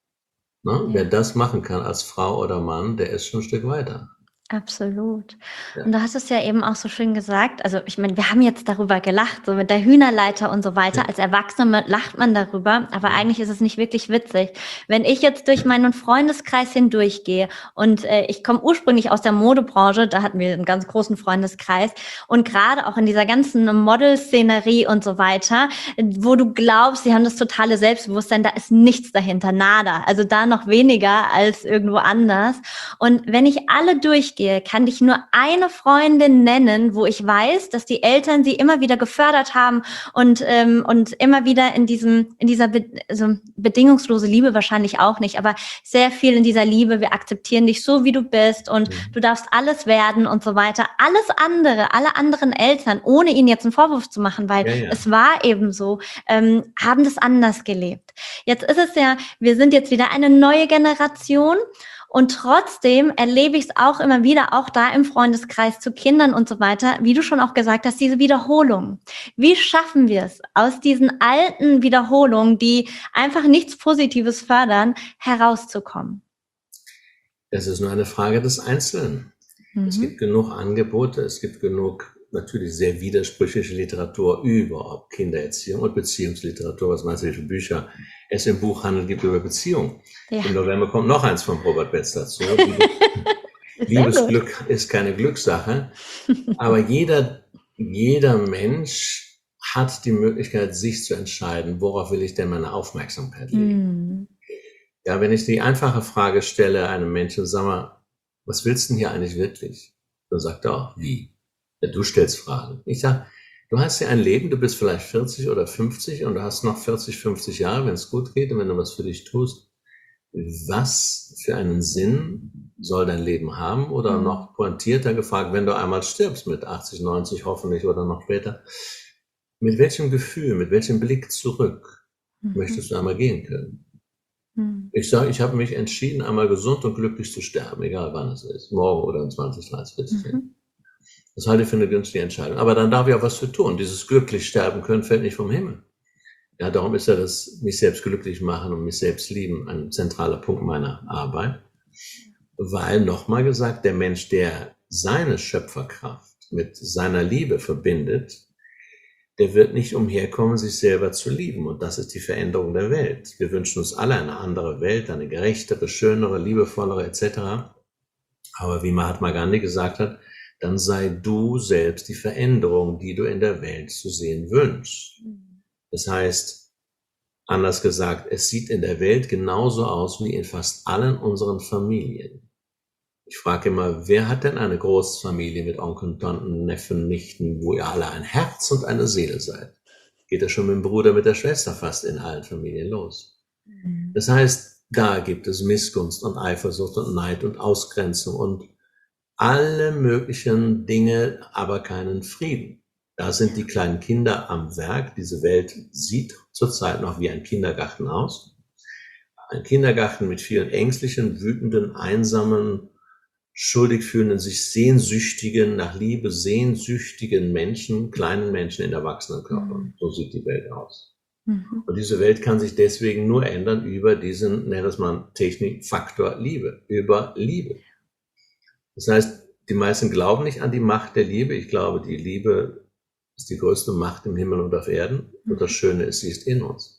Ne? Wer das machen kann als Frau oder Mann, der ist schon ein Stück weiter. Absolut. Ja. Und du hast es ja eben auch so schön gesagt, also ich meine, wir haben jetzt darüber gelacht, so mit der Hühnerleiter und so weiter. Ja. Als Erwachsene lacht man darüber, aber eigentlich ist es nicht wirklich witzig. Wenn ich jetzt durch meinen Freundeskreis hindurchgehe und ich komme ursprünglich aus der Modebranche, da hatten wir einen ganz großen Freundeskreis und gerade auch in dieser ganzen Model-Szenerie und so weiter, wo du glaubst, sie haben das totale Selbstbewusstsein, da ist nichts dahinter, nada. Also da noch weniger als irgendwo anders. Und wenn ich alle durchgehe, kann ich nur eine Freundin nennen, wo ich weiß, dass die Eltern sie immer wieder gefördert haben und immer wieder in dieser bedingungslose Liebe wahrscheinlich auch nicht, aber sehr viel in dieser Liebe, wir akzeptieren dich so, wie du bist und du darfst alles werden und so weiter. Alles andere, alle anderen Eltern, ohne ihnen jetzt einen Vorwurf zu machen, weil es war eben so, haben das anders gelebt. Jetzt ist es ja, wir sind jetzt wieder eine neue Generation. Und trotzdem erlebe ich es auch immer wieder, auch da im Freundeskreis zu Kindern und so weiter, wie du schon auch gesagt hast, diese Wiederholung. Wie schaffen wir es, aus diesen alten Wiederholungen, die einfach nichts Positives fördern, herauszukommen? Es ist nur eine Frage des Einzelnen. Es gibt genug Angebote, es gibt genug natürlich sehr widersprüchliche Literatur über Kindererziehung und Beziehungsliteratur. Was meinst du, wie viele Bücher es im Buchhandel gibt über Beziehung? Ja. Im November kommt noch eins von Robert Betz dazu. Liebesglück ist keine Glückssache, aber jeder Mensch hat die Möglichkeit, sich zu entscheiden, worauf will ich denn meine Aufmerksamkeit legen. Ja, wenn ich die einfache Frage stelle einem Menschen, sag mal, was willst du denn hier eigentlich wirklich? Dann sagt er auch, wie? Ja, du stellst Fragen. Ich sag, du hast ja ein Leben, du bist vielleicht 40 oder 50 und du hast noch 40, 50 Jahre, wenn es gut geht und wenn du was für dich tust. Was für einen Sinn soll dein Leben haben? Oder noch pointierter gefragt, wenn du einmal stirbst mit 80, 90 hoffentlich oder noch später, mit welchem Gefühl, mit welchem Blick zurück möchtest du einmal gehen können? Ich sage, ich habe mich entschieden, einmal gesund und glücklich zu sterben, egal wann es ist, morgen oder in 20, 30, 40 Jahren. Das halte ich für eine günstige Entscheidung. Aber dann darf ich auch was für tun. Dieses glücklich sterben können fällt nicht vom Himmel. Ja, darum ist ja das mich selbst glücklich machen und mich selbst lieben ein zentraler Punkt meiner Arbeit. Weil, nochmal gesagt, der Mensch, der seine Schöpferkraft mit seiner Liebe verbindet, der wird nicht umherkommen, sich selber zu lieben. Und das ist die Veränderung der Welt. Wir wünschen uns alle eine andere Welt, eine gerechtere, schönere, liebevollere etc. Aber wie Mahatma Gandhi gesagt hat, dann sei du selbst die Veränderung, die du in der Welt zu sehen wünschst. Das heißt, anders gesagt, es sieht in der Welt genauso aus wie in fast allen unseren Familien. Ich frage immer, wer hat denn eine Großfamilie mit Onkeln, Tanten, Neffen, Nichten, wo ihr alle ein Herz und eine Seele seid? Geht das schon mit dem Bruder, mit der Schwester fast in allen Familien los. Das heißt, da gibt es Missgunst und Eifersucht und Neid und Ausgrenzung und alle möglichen Dinge, aber keinen Frieden. Da sind die kleinen Kinder am Werk. Diese Welt sieht zurzeit noch wie ein Kindergarten aus. Ein Kindergarten mit vielen ängstlichen, wütenden, einsamen, schuldig fühlenden, sich sehnsüchtigen, nach Liebe sehnsüchtigen Menschen, kleinen Menschen in erwachsenen Körpern. So sieht die Welt aus. Und diese Welt kann sich deswegen nur ändern über diesen, nennt das mal Technikfaktor Liebe, über Liebe. Das heißt, die meisten glauben nicht an die Macht der Liebe. Ich glaube, die Liebe ist die größte Macht im Himmel und auf Erden. Und das Schöne ist, sie ist in uns.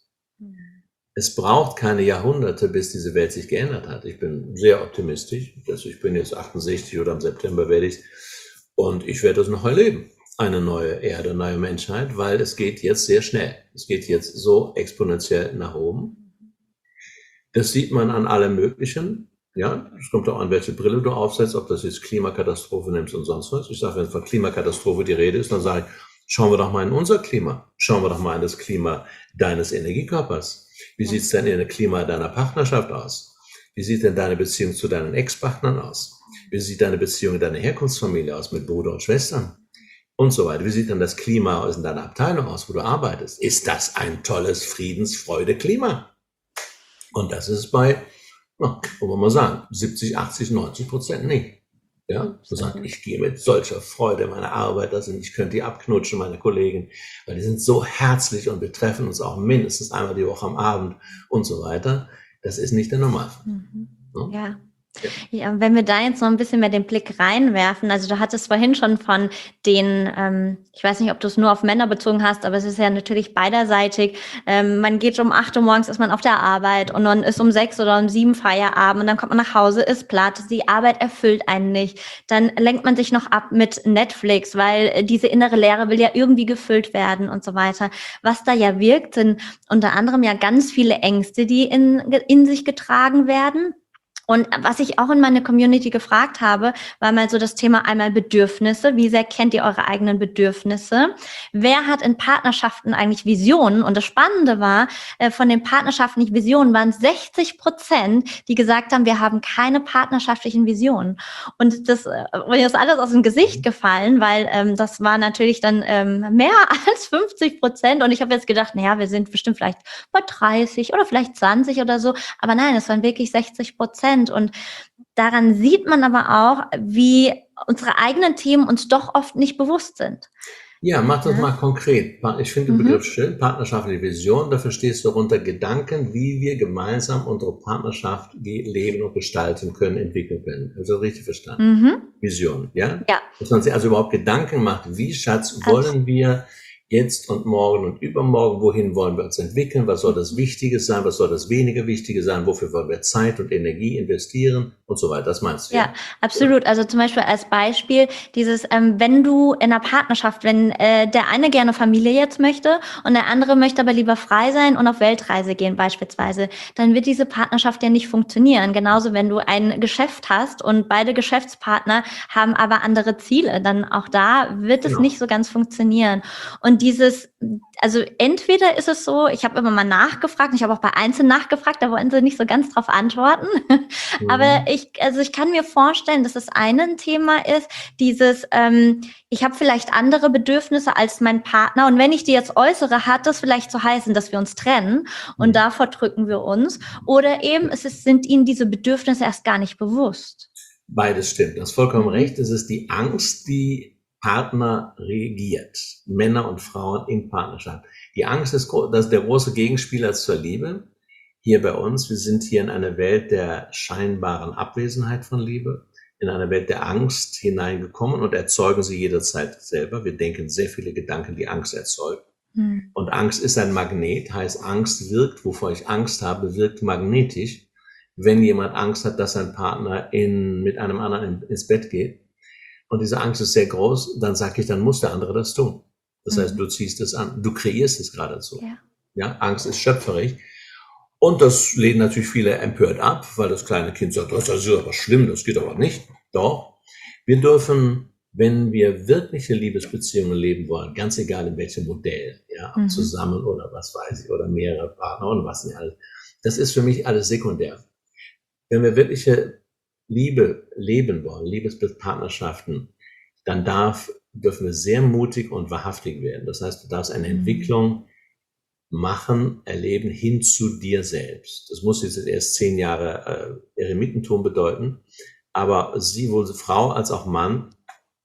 Es braucht keine Jahrhunderte, bis diese Welt sich geändert hat. Ich bin sehr optimistisch. Also ich bin jetzt 68 oder im September werde ich. Und ich werde das noch erleben. Eine neue Erde, eine neue Menschheit, weil es geht jetzt sehr schnell. Es geht jetzt so exponentiell nach oben. Das sieht man an allem Möglichen. Ja, es kommt auch an, welche Brille du aufsetzt, ob das jetzt Klimakatastrophe nimmst und sonst was. Ich sage, wenn von Klimakatastrophe die Rede ist, dann sage ich, schauen wir doch mal in unser Klima. Schauen wir doch mal in das Klima deines Energiekörpers. Wie sieht es denn in dem Klima deiner Partnerschaft aus? Wie sieht denn deine Beziehung zu deinen Ex-Partnern aus? Wie sieht deine Beziehung in deiner Herkunftsfamilie aus mit Bruder und Schwestern? Und so weiter. Wie sieht denn das Klima in deiner Abteilung aus, wo du arbeitest? Ist das ein tolles Friedensfreude-Klima? Und das ist bei, wollen wir mal sagen, 70, 80, 90% nicht. Ja, so sagen, ich gehe mit solcher Freude meine Arbeiter sind, ich könnte die abknutschen, meine Kollegen, weil die sind so herzlich und wir treffen uns auch mindestens einmal die Woche am Abend und so weiter. Das ist nicht der Normalfall. Ja. Ja, wenn wir da jetzt noch ein bisschen mehr den Blick reinwerfen, also du hattest vorhin schon von den, ich weiß nicht, ob du es nur auf Männer bezogen hast, aber es ist ja natürlich beiderseitig. Man geht um 8 Uhr morgens, ist man auf der Arbeit und dann ist um 6 oder um 7 Feierabend und dann kommt man nach Hause, ist platt, die Arbeit erfüllt einen nicht. Dann lenkt man sich noch ab mit Netflix, weil diese innere Leere will ja irgendwie gefüllt werden und so weiter. Was da ja wirkt, sind unter anderem ja ganz viele Ängste, die in sich getragen werden. Und was ich auch in meine Community gefragt habe, war mal so das Thema einmal Bedürfnisse. Wie sehr kennt ihr eure eigenen Bedürfnisse? Wer hat in Partnerschaften eigentlich Visionen? Und das Spannende war, von den partnerschaftlichen Visionen waren 60%, die gesagt haben, wir haben keine partnerschaftlichen Visionen. Und das mir ist alles aus dem Gesicht gefallen, weil das war natürlich dann mehr als 50%. Und ich habe jetzt gedacht, naja, wir sind bestimmt vielleicht bei 30 oder vielleicht 20 oder so. Aber nein, es waren wirklich 60%. Und daran sieht man aber auch, wie unsere eigenen Themen uns doch oft nicht bewusst sind. Ja, mach das mal konkret. Ich finde den Begriff schön, partnerschaftliche Vision. Da verstehst du darunter Gedanken, wie wir gemeinsam unsere Partnerschaft leben und gestalten können, entwickeln können. Also richtig verstanden. Vision, ja? Ja. Dass man sich also überhaupt Gedanken macht, wie, Schatz, wollen wir jetzt und morgen und übermorgen, wohin wollen wir uns entwickeln, was soll das Wichtige sein, was soll das weniger Wichtige sein, wofür wollen wir Zeit und Energie investieren und so weiter, das meinst du? Ja, absolut. Also zum Beispiel als Beispiel dieses, wenn du in einer Partnerschaft, wenn der eine gerne Familie jetzt möchte und der andere möchte aber lieber frei sein und auf Weltreise gehen beispielsweise, dann wird diese Partnerschaft ja nicht funktionieren. Genauso, wenn du ein Geschäft hast und beide Geschäftspartner haben aber andere Ziele, dann auch da wird es nicht so ganz funktionieren. Und dieses, also entweder ist es so, ich habe immer mal nachgefragt, ich habe auch bei Einzelnen nachgefragt, da wollen sie nicht so ganz drauf antworten. Aber ich kann mir vorstellen, dass das ein Thema ist, dieses, ich habe vielleicht andere Bedürfnisse als mein Partner und wenn ich die jetzt äußere, hat das vielleicht zu heißen, dass wir uns trennen und davor drücken wir uns. Oder eben, sind ihnen diese Bedürfnisse erst gar nicht bewusst. Beides stimmt, du hast vollkommen recht. Es ist die Angst, die Partner regiert, Männer und Frauen in Partnerschaft. Die Angst ist der große Gegenspieler zur Liebe. Hier bei uns, wir sind hier in einer Welt der scheinbaren Abwesenheit von Liebe, in einer Welt der Angst hineingekommen und erzeugen sie jederzeit selber. Wir denken sehr viele Gedanken, die Angst erzeugt. Und Angst ist ein Magnet, heißt Angst wirkt, wovor ich Angst habe, wirkt magnetisch. Wenn jemand Angst hat, dass sein Partner mit einem anderen ins Bett geht, und diese Angst ist sehr groß, dann sage ich, dann muss der andere das tun. Das heißt, du ziehst es an, du kreierst es geradezu. Ja, Angst ist schöpferisch. Und das lehnen natürlich viele empört ab, weil das kleine Kind sagt, das ist aber schlimm, das geht aber nicht. Doch, wir dürfen, wenn wir wirkliche Liebesbeziehungen leben wollen, ganz egal in welchem Modell, ja, zusammen oder was weiß ich, oder mehrere Partner und was nicht alles, das ist für mich alles sekundär. Wenn wir wirkliche Liebe leben wollen, Liebespartnerschaften, dann dürfen wir sehr mutig und wahrhaftig werden. Das heißt, du darfst eine Entwicklung machen, erleben hin zu dir selbst. Das muss jetzt erst 10 Jahre Eremitentum bedeuten, aber sowohl Frau als auch Mann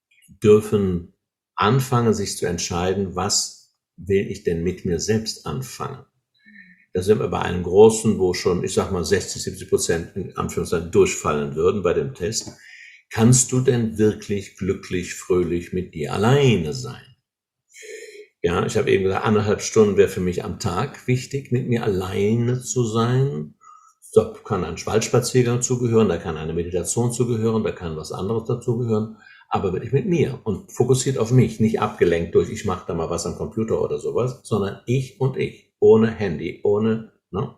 dürfen anfangen, sich zu entscheiden, was will ich denn mit mir selbst anfangen. Da sind wir bei einem großen, wo schon, ich sag mal, 60-70% in Anführungszeichen durchfallen würden bei dem Test. Kannst du denn wirklich glücklich, fröhlich mit dir alleine sein? Ja, ich habe eben gesagt, 1,5 Stunden wäre für mich am Tag wichtig, mit mir alleine zu sein. Da kann ein Waldspaziergang zugehören, da kann eine Meditation zugehören, da kann was anderes dazugehören, aber wirklich mit mir und fokussiert auf mich, nicht abgelenkt durch, ich mache da mal was am Computer oder sowas, sondern ich und ich. Ohne Handy, ohne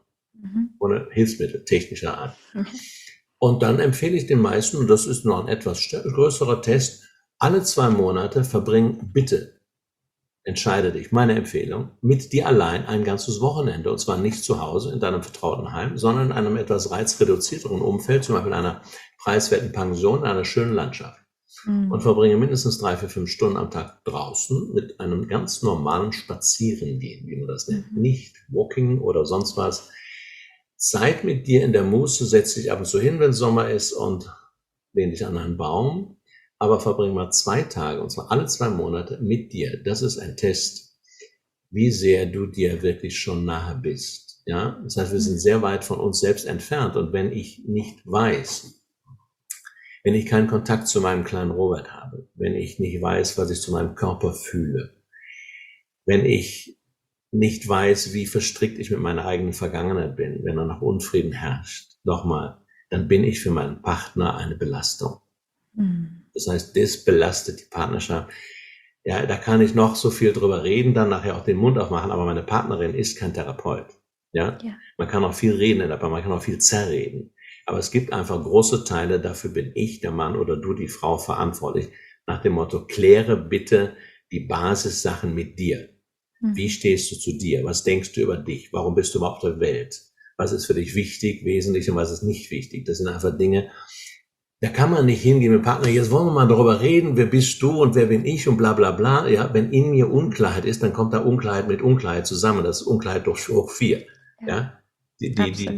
Hilfsmittel technischer Art. Und dann empfehle ich den meisten, und das ist noch ein etwas größerer Test, alle 2 Monate bitte, entscheide dich, meine Empfehlung, mit dir allein ein ganzes Wochenende, und zwar nicht zu Hause in deinem vertrauten Heim, sondern in einem etwas reizreduzierteren Umfeld, zum Beispiel einer preiswerten Pension, in einer schönen Landschaft. Und verbringe mindestens 3, 4, 5 Stunden am Tag draußen mit einem ganz normalen Spazierengehen, wie man das nennt. Nicht Walking oder sonst was. Zeit mit dir in der Muße, setz dich ab und zu hin, wenn Sommer ist, und lehn dich an einen Baum. Aber verbring mal 2 Tage, und zwar alle 2 Monate, mit dir. Das ist ein Test, wie sehr du dir wirklich schon nahe bist. Ja? Das heißt, wir sind sehr weit von uns selbst entfernt. Und wenn ich nicht weiß, wenn ich keinen Kontakt zu meinem kleinen Robert habe, wenn ich nicht weiß, was ich zu meinem Körper fühle, wenn ich nicht weiß, wie verstrickt ich mit meiner eigenen Vergangenheit bin, wenn da noch Unfrieden herrscht, nochmal, dann bin ich für meinen Partner eine Belastung. Das heißt, das belastet die Partnerschaft. Ja, da kann ich noch so viel drüber reden, dann nachher auch den Mund aufmachen, aber meine Partnerin ist kein Therapeut. Ja? Man kann auch viel reden, aber man kann auch viel zerreden. Aber es gibt einfach große Teile, dafür bin ich, der Mann oder du, die Frau, verantwortlich. Nach dem Motto, kläre bitte die Basissachen mit dir. Wie stehst du zu dir? Was denkst du über dich? Warum bist du überhaupt auf der Welt? Was ist für dich wichtig, wesentlich und was ist nicht wichtig? Das sind einfach Dinge, da kann man nicht hingehen mit Partner, jetzt wollen wir mal darüber reden, wer bist du und wer bin ich und bla bla bla. Ja, wenn in mir Unklarheit ist, dann kommt da Unklarheit mit Unklarheit zusammen. Das ist Unklarheit durch hoch 4. Ja?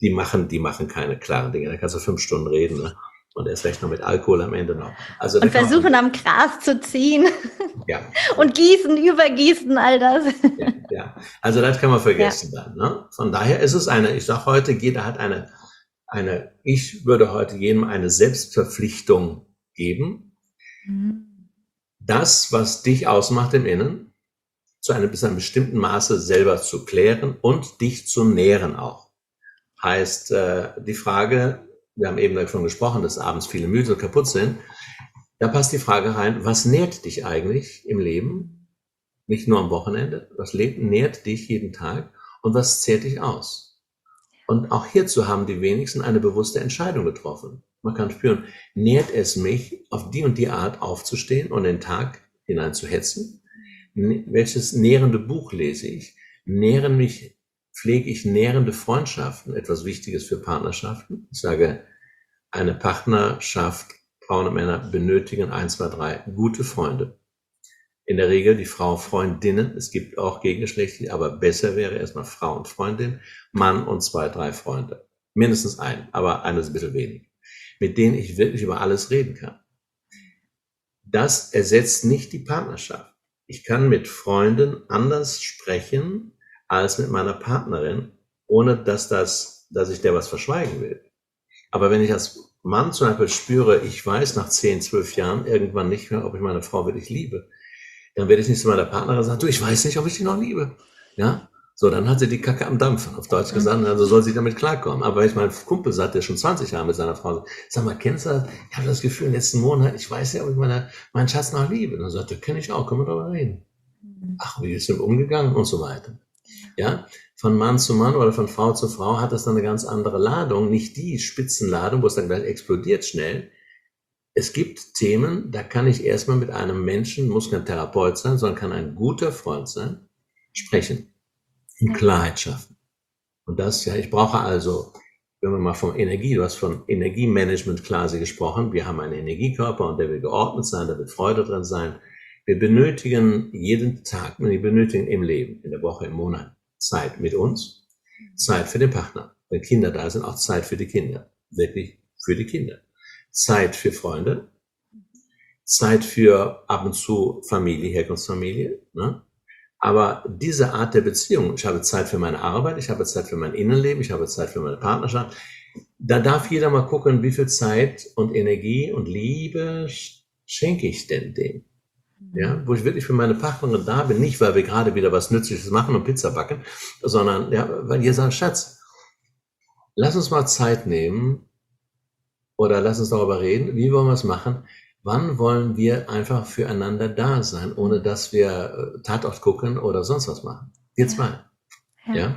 die machen keine klaren Dinge. Da kannst du 5 Stunden reden, ne? Und erst recht noch mit Alkohol am Ende noch. Also und versuchen am Gras zu ziehen. Ja. Und gießen, übergießen, all das. Ja. Also das kann man vergessen dann. Ne? Von daher ist es ich sage heute, jeder hat ich würde heute jedem eine Selbstverpflichtung geben, das, was dich ausmacht im Innen, bis einem bestimmten Maße selber zu klären und dich zu nähren auch. Heißt, die Frage, wir haben eben davon gesprochen, dass abends viele müde und kaputt sind, da passt die Frage rein, was nährt dich eigentlich im Leben? Nicht nur am Wochenende, was nährt dich jeden Tag und was zehrt dich aus? Und auch hierzu haben die wenigsten eine bewusste Entscheidung getroffen. Man kann spüren, nährt es mich, auf die und die Art aufzustehen und den Tag hinein zu hetzen? Welches nährende Buch lese ich? Pflege ich nährende Freundschaften, etwas Wichtiges für Partnerschaften? Ich sage, eine Partnerschaft, Frauen und Männer benötigen 1, 2, 3 gute Freunde. In der Regel die Frau Freundinnen, es gibt auch gegengeschlechtliche, aber besser wäre erstmal Frau und Freundin, Mann und 2, 3 Freunde. Mindestens einen, aber einer ist ein bisschen wenig, mit denen ich wirklich über alles reden kann. Das ersetzt nicht die Partnerschaft. Ich kann mit Freunden anders sprechen als mit meiner Partnerin, ohne dass ich der was verschweigen will. Aber wenn ich als Mann zum Beispiel spüre, ich weiß nach 10, 12 Jahren irgendwann nicht mehr, ob ich meine Frau wirklich liebe, dann werde ich nicht zu meiner Partnerin sagen, du, ich weiß nicht, ob ich die noch liebe. Ja? So, dann hat sie die Kacke am Dampfen, auf Deutsch gesagt, also soll sie damit klarkommen. Aber wenn ich meinen Kumpel sagt, der schon 20 Jahre mit seiner Frau sagt, sag mal, kennst du das? Ich habe das Gefühl, in den letzten Monaten, ich weiß ja, ob ich meinen Schatz noch liebe. Und dann sagt er, kenne ich auch, können wir darüber reden. Ach, wie ist denn umgegangen und so weiter. Ja, von Mann zu Mann oder von Frau zu Frau hat das dann eine ganz andere Ladung, nicht die Spitzenladung, wo es dann gleich explodiert schnell. Es gibt Themen, da kann ich erstmal mit einem Menschen, muss kein Therapeut sein, sondern kann ein guter Freund sein, sprechen und Klarheit schaffen. Und das, ja, ich brauche also, wenn wir mal du hast von Energiemanagement quasi gesprochen, wir haben einen Energiekörper und der will geordnet sein, da wird Freude drin sein. Wir benötigen jeden Tag, wir benötigen im Leben, in der Woche, im Monat Zeit mit uns, Zeit für den Partner. Wenn Kinder da sind, auch Zeit für die Kinder. Wirklich für die Kinder. Zeit für Freunde. Zeit für ab und zu Familie, Herkunftsfamilie. Ne? Aber diese Art der Beziehung, ich habe Zeit für meine Arbeit, ich habe Zeit für mein Innenleben, ich habe Zeit für meine Partnerschaft. Da darf jeder mal gucken, wie viel Zeit und Energie und Liebe schenke ich denn dem? Ja, wo ich wirklich für meine Partnerin da bin, nicht weil wir gerade wieder was Nützliches machen und Pizza backen, sondern ja, weil ihr sagt, Schatz, lass uns mal Zeit nehmen oder lass uns darüber reden, wie wollen wir es machen, wann wollen wir einfach füreinander da sein, ohne dass wir Tatort gucken oder sonst was machen. Wir zwei. Ja.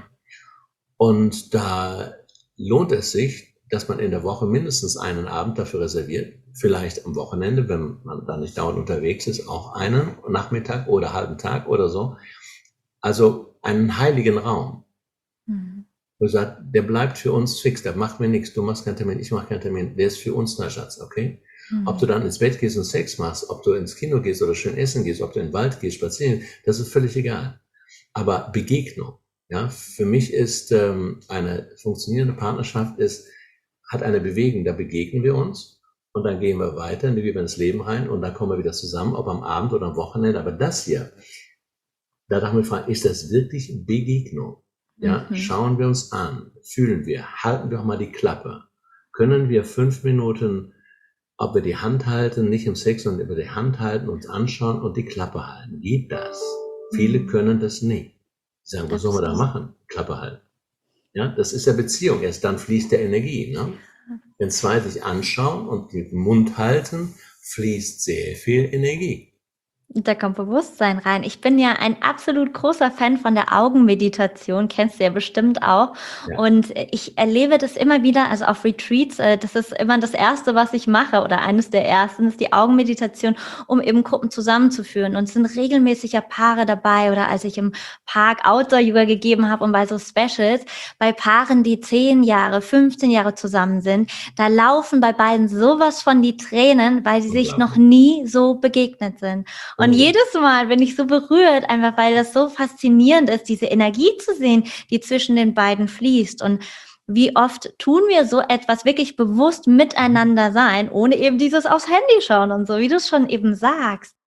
Und da lohnt es sich, dass man in der Woche mindestens einen Abend dafür reserviert, vielleicht am Wochenende, wenn man da nicht dauernd unterwegs ist, auch einen Nachmittag oder halben Tag oder so. Also einen heiligen Raum. Wo sagt, der bleibt für uns fix, der macht mir nichts, du machst keinen Termin, ich mache keinen Termin, der ist für uns der Schatz, okay? Ob du dann ins Bett gehst und Sex machst, ob du ins Kino gehst oder schön essen gehst, ob du in den Wald gehst, spazieren, das ist völlig egal. Aber Begegnung, ja, für mich ist eine funktionierende Partnerschaft hat eine Bewegung, da begegnen wir uns und dann gehen wir weiter, dann gehen wir ins Leben rein und dann kommen wir wieder zusammen, ob am Abend oder am Wochenende. Aber das hier, da darf man fragen, ist das wirklich Begegnung? Ja, schauen wir uns an, fühlen wir, halten wir auch mal die Klappe. Können wir 5 Minuten, ob wir die Hand halten, nicht im Sex, sondern über die Hand halten, uns anschauen und die Klappe halten? Geht das? Viele können das nicht. Sie sagen, was sollen wir da machen? Klappe halten. Ja, das ist ja Beziehung. Erst dann fließt der Energie. Ne? Wenn zwei sich anschauen und den Mund halten, fließt sehr viel Energie. Da kommt Bewusstsein rein. Ich bin ja ein absolut großer Fan von der Augenmeditation, kennst du ja bestimmt auch. Ja. Und ich erlebe das immer wieder, also auf Retreats, das ist immer das Erste, was ich mache oder eines der ersten, ist die Augenmeditation, um eben Gruppen zusammenzuführen. Und es sind regelmäßig ja Paare dabei oder als ich im Park Outdoor-Yoga gegeben habe und bei so Specials, bei Paaren, die 10 Jahre, 15 Jahre zusammen sind, da laufen bei beiden sowas von die Tränen, weil sie sich noch nie so begegnet sind. Und jedes Mal bin ich so berührt, einfach weil das so faszinierend ist, diese Energie zu sehen, die zwischen den beiden fließt. Und wie oft tun wir so etwas wirklich bewusst miteinander sein, ohne eben dieses aufs Handy schauen und so, wie du es schon eben sagst.